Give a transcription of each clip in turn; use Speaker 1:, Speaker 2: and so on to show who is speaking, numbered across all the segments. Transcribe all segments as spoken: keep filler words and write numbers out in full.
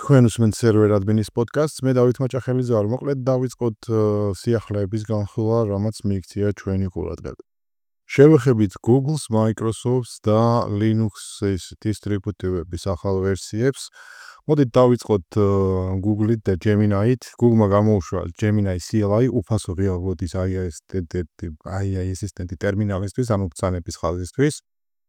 Speaker 1: თქვენ უსმენთ server admin-ის podcast-ს, მე დავით მაჭახელიძე ვარ. მოკლედ დავიწყოთ სიახლეების განხილვა, რამაც მიიქცია ჩვენი ყურადღება. შევეხებით Google-ს, Microsoft-ს და Linux-ის დისტრიბუტივების ახალ ვერსიებს. მოდით დავიწყოთ Google-ით და Gemini-ით. Google-მა გამოუშვა Gemini C L I, უფასო რეალობის A I ასისტენტი ტერმინალისთვის, ანუ ბრძანების ხაზისთვის.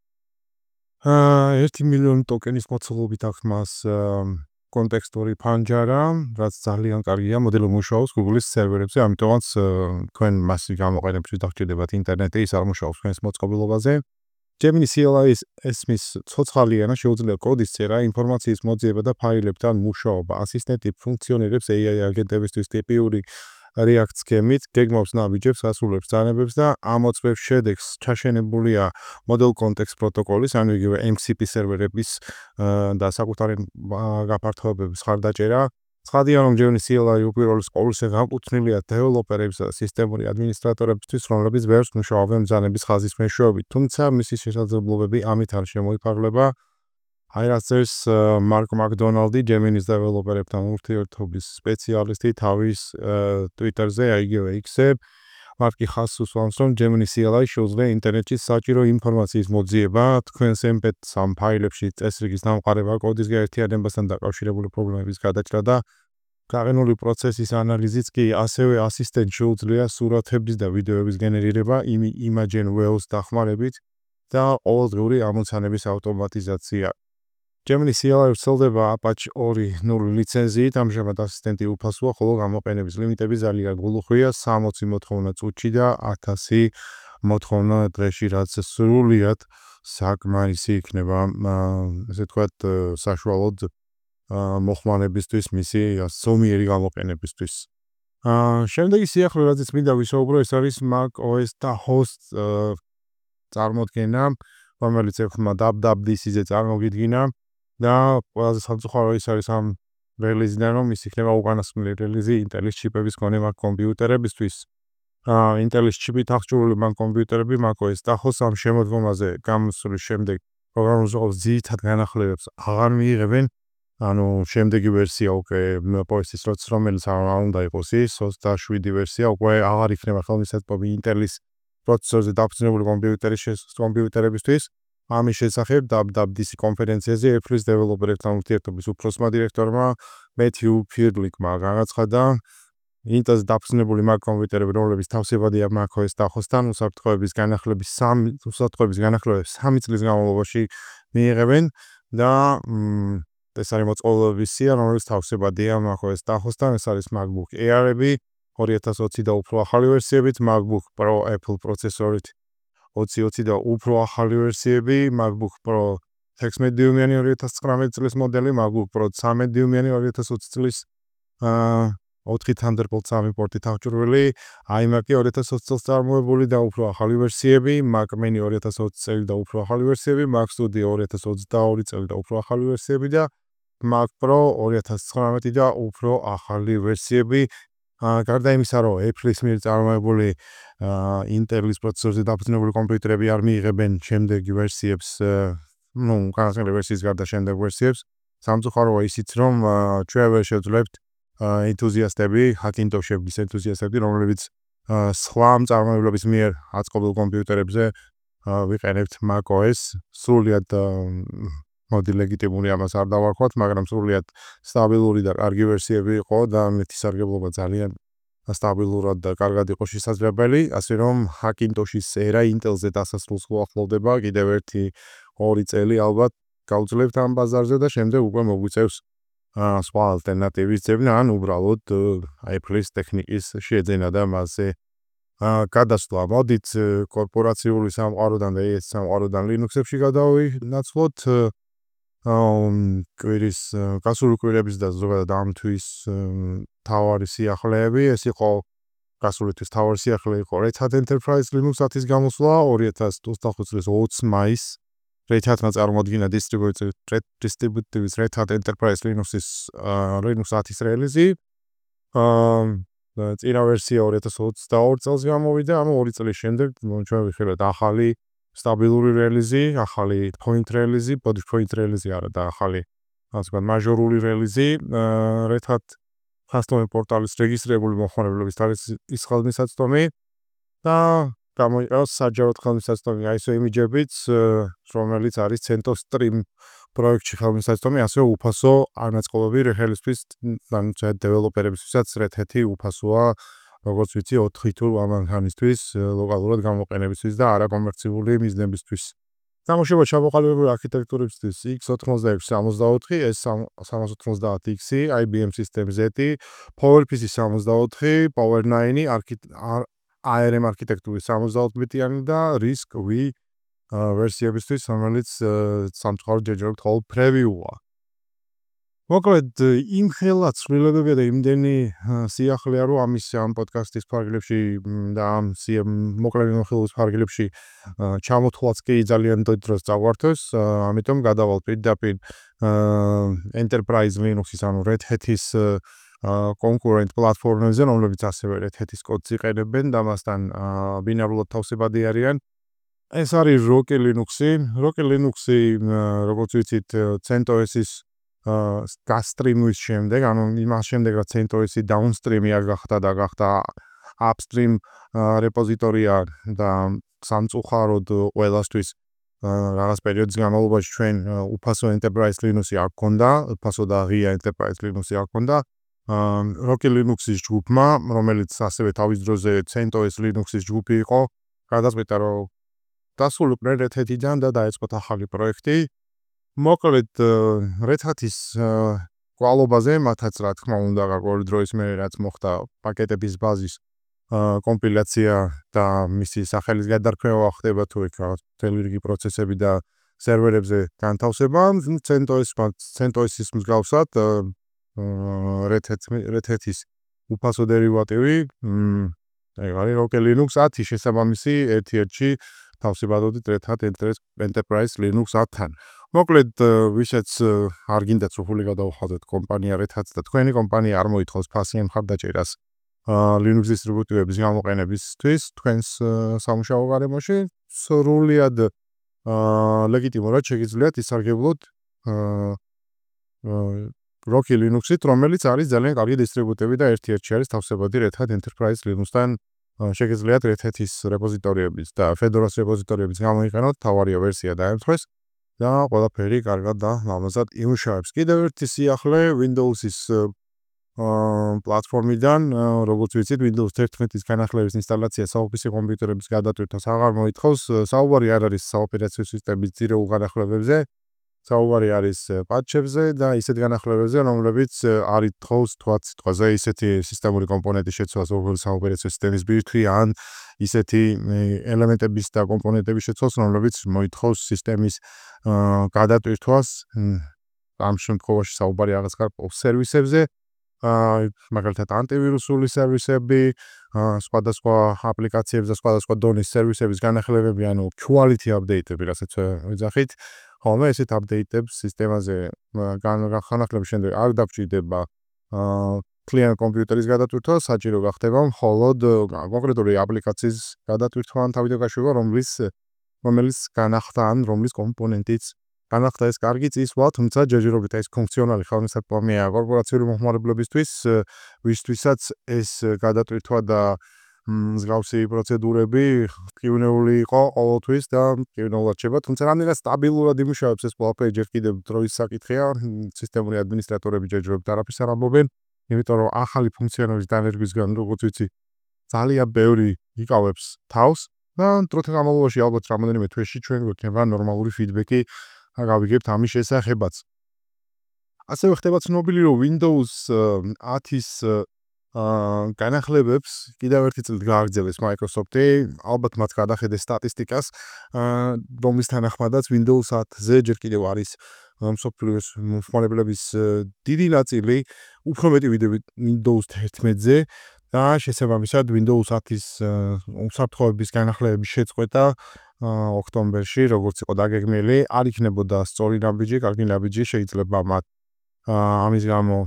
Speaker 1: ერთი მილიონი ტოკენის მოცულობით აქვს მას კონტექსტური ფანჯარა, რაც ძალიან კარგია, მოდელი მუშაობს Google-ის სერვერებზე, ამიტომაც თქვენ მას გამოყენებთ, დაგჭირდებათ ინტერნეტი, ის არ მუშაობს თქვენს მოწყობილობაზე. Gemini C L I-ის ესმის ცოცხალი ენა შეუძლია კოდის წერა, ინფორმაციის მოძიება და ფაილებთან მუშაობა. ასისტენტი ფუნქციონირებს A I აგენტებისთვის ტიპიური React სქემით, გეგმავს ნაბიჯებს, ასრულებს ბრძანებებს და ამოწმებს შედეგს. ჩაშენებულია Model Context პროტოკოლის, ანუ იგივე M C P სერვერების და საკუთარი გაფართოებების ხარდაჭერა. ცხადია, რომ Gemini C L I უპირველეს ყოვლისა განკუთვნილია დეველოპერებისა და სისტემური ადმინისტრატორებისთვის, რომლებიც ბევრს მუშაობენ ბრძანების ხაზის მეშვეობით. თუმცა მისი შესაძლებლობები ამით არ შემოიფარგლება. აი რაც წერს მარკ მაკდონალდი, Gemini-ის დეველოპერებთან ურთიერთობის სპეციალისტი თავის Twitter-ზე, იგივე X-ზე. მარკი ხაზს უსვამს, რომ Gemini C L I შეუძლია ინტერნეტში საჭირო ინფორმაციის მოძიება, თქვენს M P three ფაილებში წესრიგის დამყარება, კოდის გაერთიანებასთან დაკავშირებული პრობლემების გადაჭრა და გაყინული პროცესის ანალიზიც კი, ასევე ასისტენტ შეუძლია სურათების და ვიდეოების გენერირება Imagen Wells დახმარებით და ყოველდღიური ამოცანების ავტომატიზაცია. Gemini C L I ვრცელდება Apache two point null ლიცენზიით, ამჟამად ასისტენტი უფასოა, ხოლო გამოყენების ლიმიტები ძალიან გულუხვია, სამოცი მოთხოვნა წუთში და ათასი მოთხოვნა დღეში, რაც სრულიად საკმარისი იქნება, ესე ვთქვათ, საშუალოდ მოხმარებისთვის, მისი ზომიერი გამოყენებისთვის. შემდეგი სიახლე, რაზეც მინდა ვისაუბრო, ეს არის macOS და host წარმოდგენა, რომელიც ეხება W W D C-ზე წარმოგიდგინა და ყველაზე სამწუხარო ის არის ამ რელიზიდან, რომ ის იქნება უკანასკნელი რელიზი Intel-ის ჩიპების მქონე Mac კომპიუტერებისთვის. Intel-ის ჩიპით აღჭურვილი Mac კომპიუტერები macOS და host ამ შემოდგომაზე გამოსვლის შემდეგ პროგრამულ ზღავს ძირითად განახლებებს აღარ მიიღებენ. ანუ შემდეგი ვერსია უკვე macOS-ის რომელიც არ უნდა იყოს ის ოცდაშვიდი ვერსია უკვე აღარ იქნება ხელმისაწვდომი Intel-ის პროცესორზე დაფუძნებული კომპიუტერებისთვის. ამის შესახებ W W D C კონფერენციაზე Apple-ის დეველოპერებთან ურთიერთობის უფროსმა დირექტორმა Matthew Friedlichმა განაცხადა, Intel-ზე დაფუძნებული Mac კომპიუტერები, რომლებიც თავსებადია macOS და host-თან უსაფრთხოების განახლების სამი უსაფრთხოების განახლებებს სამი წლის განმავლობაში მიიღებენ და ეს არის მოწყობილობების სია, რომელიც თავსებადია macOS და host-თან, ეს არის MacBook Air-ები ორი ათას ოცი და უფრო ახალი ვერსიებით, MacBook Pro Apple პროცესორით ოცი ოცი და უფრო ახალი ვერსიები, MacBook Pro თექვსმეტ დიუმიანი ორი ათას ცხრამეტი წლის მოდელი, MacBook Pro ცხრამეტ დიუმიანი ორი ათას ოცი წლის ოთხი Thunderbolt სამი პორტით აღჭურვილი, iMac-ი ორი ათას ოცი წელს წარმოებული და უფრო ახალი ვერსიები, Mac Mini ორი ათას ოცი წელი და უფრო ახალი ვერსიები, Mac Studio ორი ათას ოცდაორი წელი და უფრო ახალი ვერსიები და Mac Pro ორი ათას ცხრამეტი და უფრო ახალი ვერსიები. გარდა იმისა, რომ Apple-ის მიერ წარმოებული Intel-ის პროცესორზე დაფუძნებული კომპიუტერები არ მიიღებენ შემდეგი ვერსიებს, ну, განსაკუთრებული ვერსიის გარდა შემდეგ ვერსიებს, სამწუხაროა ისიც, რომ ჩვენ ვერ შევძლებთ ენთუზიასტები, Hackintosh-ების ენთუზიასტები, რომლებიც სხვა მწარმოებლების მიერ აწყობილ კომპიუტერებზე ვიყენებთ macOS, სრულიად მოდი ლეგიტიმური ამას არ დავარქვათ, მაგრამ სრულიად სტაბილური და კარგი ვერსიები იყო და ნეტის სარგებლობა ძალიან სტაბილურად და კარგად იყო შესაძლებელი, ასე რომ Hackintosh-ის ერა Intel-ზე დასასრულს უახლოვდება, კიდევ ერთი ორი წელი ალბათ გავძლევთ ამ ბაზარზე და შემდეგ უკვე მოგვიწევს სხვა ალტერნატივის ძებნა, ან უბრალოდ Apple-ის ტექნიკის შეძენა და მასზე გადასვლა. მოდით კორპორაციული სამყაროდან და ეს სამყაროდან Linux-ებში გადავინაცვლოთ. კვირის გასული კვირების და ზოგადად ამ თვის მთავარი სიახლეები, ეს იყო გასული თვის მთავარი სიახლე იყო Red Hat Enterprise Linux ათის გამოსვლა ორი ათას ოცდახუთი წლის ოცი მაისს. Red Hat-მა წარმოადგინა დისტრიბუტივის Red Hat Enterprise Linux-ის Linux ათის რელიზი. წინა ვერსია ორი ათას ოცდაორი წელს გამოვიდა, ანუ ორი წლის შემდეგ ჩვენ ვიხილეთ ახალი სტაბილური რელიზი, ახალი point რელიზი, body point რელიზი არა და ახალი ასე ვთქვათ, მაჟორული რელიზი, Red Hat custom პორტალის რეგისტრირებული მომხმარებლების თავის ხელმისაწვდომი და გამოიყენოს საჯაროდ ხელმისაწვდომი I S O იმიჯებიც, რომელიც არის CentOS Stream პროექტში ხელმისაწვდომი, ასევე უფასო არნაწყობები რელისთვის და დეველოპერებისთვისაც Red Hat-ი უფასოა, როგორც ვიცი, ოთხი თუ ამან ხანისთვის ლოკალურად გამოყენებისთვის და არაკომერციული მიზნებისთვის. Გამოშვება ჩამოყალიბებული არქიტექტურებისთვის X ოცდაექვსი სამოცდაოთხი, S სამას ოცდაათი X-ი, I B M System Z-ი, PowerPC სამოცდაოთხი, Power nine-ი, A R M არქიტექტურის სამოცდაოთხ ბიტიანი და RISC-V ვერსიებისთვის, რომელიც სამწუხაროდ ჯერჯერობით მხოლოდ preview-ა. მოკლედ, იმ ხელა ცვლილებებია და იმდენი სიახლეა, რომ ამის ამ პოდკასტის ფარგლებში და ამ მოკლედ მიმოხილვის ფარგლებში ჩამოთვლაც კი ძალიან დიდ დროს წაგვართოს, ამიტომ გადავალ პირდაპირ Enterprise Linux-ის, ანუ Red Hat-ის კონკურენტ პლატფორმებზე, რომლებიც ასევე Red Hat-ის კოდს იყენებენ და მასთან ბინარულად თავსებადი არიან. ეს არის Rocky Linux-ი. Rocky Linux-ი, როგორც ვიცით, CentOS-ის გასტრიმვის შემდეგ, ანუ იმას შემდეგ, რაც CentOS-ი downstream-ი არ გახდა და გახდა upstream რეპოზიტორია და სამწუხაროდ ყველასთვის რაღაც პერიოდის განმავლობაში ჩვენ უფასო Enterprise Linux-ი არ გქონდა, უფასო და ღია Enterprise Linux-ი არ გქონდა. Rocky Linux-ის ჯგუფმა, რომელიც ასევე თავის დროზე CentOS Linux-ის ჯგუფი იყო, გადაწყვიტა, რომ დასრულებდნენ Red Hat-დან და დაეწყოთ ახალი პროექტი. მოკლედ, Red Hat-ის კვალობაზე, მათაც რა თქმა უნდა, გარკვეული დროის მერე რაც მოხდა პაკეტების ბაზის კომპილაცია და მისი სახელის გადარქმევა ხდება თუ იქ მთელი რიგი პროცესები და სერვერებზე განთავსება, CentOS CentOS-ის მსგავსად Red Hat-ის უფასო დერივატივი, ეგ არის Rocky Linux ათი შესაბამისი ერთ-ერთში თავსებადობით Red Hat Enterprise Linux ათთან. მოკლედ, ვისაც არ გინდათ სრული გადავხადოთ კომპანია Red Hat და თქვენი კომპანია არ მოითხოვს ფასიან მხარდაჭერას Linux დისტრიბუტივების გამოყენებისთვის თქვენს სამუშაო გარემოში, სრულად ლეგიტიმურად შეგიძლიათ ისარგებლოთ Rocky Linux-ით, რომელიც არის ძალიან კარგი დისტრიბუტივი და ერთ-ერთში არის თავსებადი Red Hat Enterprise Linux-თან შეგიძლიათ Red Hat-ის რეპოზიტორიების და Fedora-s რეპოზიტორიების გამოიყენოთ, თავარია ვერსია დაემთხვეს და ყველაფერი კარგად და ლამაზად იმუშავებს. კიდევ ერთი სიახლე Windows-ის პლატფორმიდან, როგორც ვიცით, Windows თერთმეტის განახლების ინსტალაცია საოფისე კომპიუტერების გადატვირთვას აღარ მოითხოვს. საუბარი არ არის საოპერაციო სისტემის ძირეულ განახლებებზე, საუბარი არის პატჩებზე და ისეთ განახლებებზე, რომლებიც არ ითხოვს თქვათ სიტყვაზე ისეთი სისტემური კომპონენტის შეცვლა ზოგიერთი საოპერაციო სისტემის ბირთვი ან ისეთი ელემენტების და კომპონენტების შეცვლას, რომლებიც მოითხოვს სისტემის გადატვირთვას. ამ შემთხვევაში საუბარი რაღაც გარკვეულ სერვისებზე, მაგალითად ანტივირუსული სერვისები, სხვადასხვა აპლიკაციების და სხვადასხვა დონის სერვისების განახლებები, ანუ quality update-ები, რასაც ვიძახით. ხოლმე ესეთ update-ებს სისტემაზე განახლების შემდეგ არ დაგჭირდება კლient კომპიუტერის გადატვირთვა, საჭირო გახდება მხოლოდ კონკრეტული აპლიკაციის გადატვირთვა ან თავიდან გაშვება, რომლის რომელიც განახდა ან რომლის კომპონენტიც განახდა. ეს კარგი წისვლა, თუმცა ჯერჯერობით ეს ფუნქციონალი ხელმისაწვდომია კორპორაციული მომხმარებლებისთვის, ვისთვისაც ეს გადატვირთვა და მსგავსი პროცედურები მტკივნეული იყო ყოველთვის და მტკივნეულად რჩება, თუმცა რამდენად სტაბილურად იმუშავებს ეს ყველაფერი ჯერ კიდევ დროის საკითხია, სისტემური ადმინისტრატორები ჯერჯერობით არაფერს არ ამბობენ, იმიტომ რომ ახალი ფუნქციონალის დანერგვისგან, როგორც ვიცი, ძალიან ბევრი იკავებს თავს და დროთა განმავლობაში ალბათ რამოდენიმე თვეში ჩვენ გვექნება ნორმალური ფიდბექი გავიგებთ ამის შესახებაც. ასევე ხდება ცნობილი, რომ Windows ათის განახლებებს კიდევ ერთი წლით გააგრძელებს Microsoft-ი, ალბათ მათ გადახედეს სტატისტიკას, რომლის თანახმადაც Windows ათზე ჯერ კიდევ არის მსოფლიოს მომხმარებლების დიდი ნაწილი, უფრო მეტი ვიდრე Windows თერთმეტზე და შესაბამისად Windows ათის უსაფრთხოების განახლებების შეწყვეტა ოქტომბერში, როგორც იყო დაგეგმილი, არ იქნებოდა სწორი ნაბიჯი, კარგი ნაბიჯი, შეიძლება მათ ამის გამო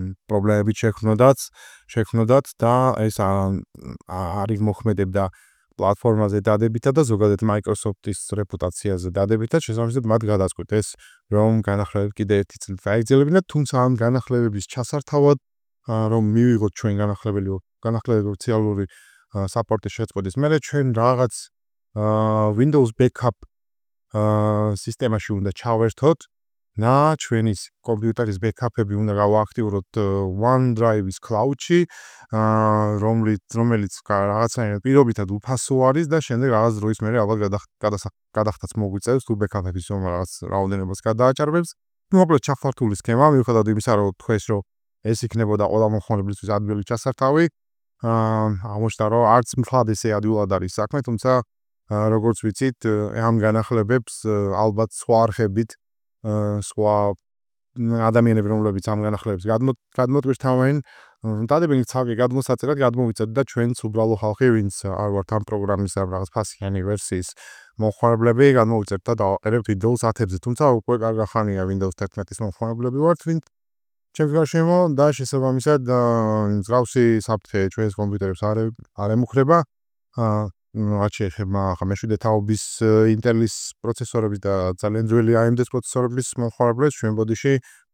Speaker 1: პრობლემები შექმნოდათ, შექმნოდათ და ეს არ იმოქმედებდა პლატფორმაზე დადებითად და ზოგადად Microsoft-ის რეპუტაციაზე დადებითად, შესაბამისად მათ გადაწყვიტეს ეს, რომ განახლებები კიდე ერთი წლით გაეგრძელებინათ, თუმცა ამ განახლებების ჩასართავად, რომ მივიღოთ ჩვენ განახლებელი განახლებული ოფიციალური საპორტის შეწყვეტის მერე, ჩვენ რაღაც Windows backup სისტემაში უნდა ჩავერთოთ და ჩვენის კომპიუტერის ბექაპები უნდა გავააქტიუროთ OneDrive-ის cloud-ში, რომელიც რომელიც რაღაცნაირად პირობითად უფასო არის და შემდეგ რაღაც დროის მერე ალბათ გადახდაც მოგვიწევს თუ ბექაპების რაღაც რაოდენობას გადააჭარბებს. მოკლედ ჩახართული სქემა, მიუხედავად იმისა, რომ თქვენს რომ ეს იქნებოდა ყველა მომხმარებლისთვის ადვილი ჩასართავი, აღმოჩნდა რომ არც მხოლოდ ესე ადვილად არის საქმე, თუმცა როგორც ვიცით, ამ განახლებებს ალბათ სხვა არხებით სხვა ადამიანები, რომლებიც ამ განახლებებს გადმოტვირთავენ, დადებითი ცალკე გადმოსაწერად გადმოვიწევთ და ჩვენც უბრალო ხალხი, ვინც არ ვართ ამ პროგრამის ამ რაღაც ფასიანი ვერსიის მომხმარებლები, გადმოვიწევთ და დავაყენებთ Windows ათებზე, თუმცა უკვე კარგი ხანია Windows თერთმეტის მომხმარებლები ვართ, ვინც ჩემს გარშემო და შესაბამისად მსგავსი საფრთხე ჩვენს კომპიუტერებს არ ემუქრება. რაც შეეხება ხმ თაობის Intel-ის პროცესორების და ძალიან ძველი A M D-ის პროცესორების მომხმარებლებს, ჩვენ ბოდიში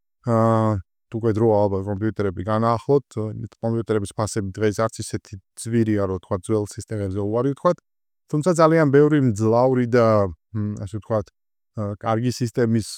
Speaker 1: უკვე დრო ალბათ კომპიუტერები განაახლოთ, კომპიუტერების ფასები დღეს არც ისეთი ძვირია, რომ თქვა ძველ სისტემებზე უარი ვთქვათ, თუმცა ძალიან ბევრი მძლავრი და ასე ვთქვათ, კარგი სისტემის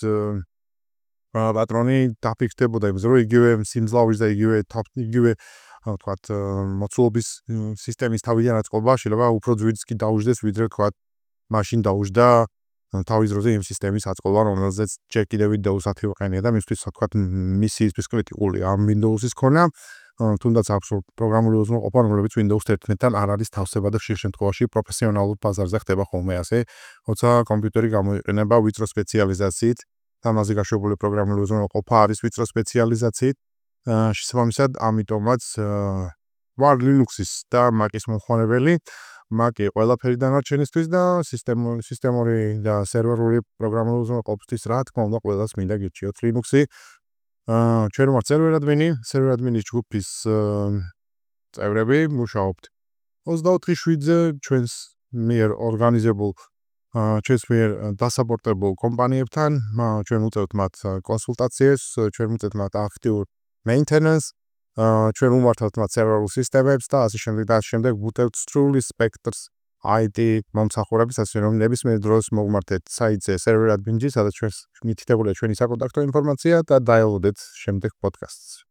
Speaker 1: პატრონი დაფიქსდებოდა იმის, რომ იგივე სიმძლავრის და იგივე იგივე ვთქვათ, მოცულობის სისტემის თავიდან აწყობა შეიძლება უფრო ძვირიც კი დაუждდეს, ვიდრე ვთქვათ, მაშინ დაუждდა თავის დროზე იმ სისტემის აწყობა, რომელზეც ჯერ კიდევ Windows ათი ვიყენია და მისთვის ვთქვათ, მისიის კრიტიკული ამ Windows-ის ქონა, თუნდაც აქვს პროგრამული უზრუნველყოფა, რომელიც Windows თერთმეტთან არ არის თავსება და ხშირ შემთხვევაში პროფესიონალურ ბაზარზე ხდება ხოლმე ასე, როცა კომპიუტერი გამოიყენება ვიწრო სპეციალიზაციით, ამაზე გაშვებული პროგრამული უზრუნველყოფა არის ვიწრო სპეციალიზაციით. შესაბამისად, ამიტომაც ვარ Linux-ის და Mac-ის მომხმარებელი, Mac-ი ყველაფერი დანარჩენისთვის და სისტემური და სერვერული პროგრამული უზრუნველყოფისთვის, რა თქმა უნდა, ყველას მინდა გირჩიოთ Linux-ი. ჩვენ ვართ server admin-ი, server admin-ის ჯგუფის წევრები, მუშაობთ ოცდაოთხი შვიდზე ჩვენს მიერ ორგანიზებულ ჩვენს მიერ დასაპორტებულ კომპანიებთან, ჩვენ უწევთ მათ კონსულტაციებს, ჩვენ უწევთ მათ აქტიურ maintenance, ჩვენ უმართავთ მათ სერვერულ სისტემებს და ასე შემდეგ და ასე შემდეგ ვუტევთ სრული სპექტრს I T მომსახურების, ასე რომ ნებისმიერ დროს მოგმართეთ საიტზე server admin-ში, სადაც ჩვენს მითითებულია ჩვენი საკონტაქტო ინფორმაცია და დაელოდეთ შემდეგ პოდკასტს.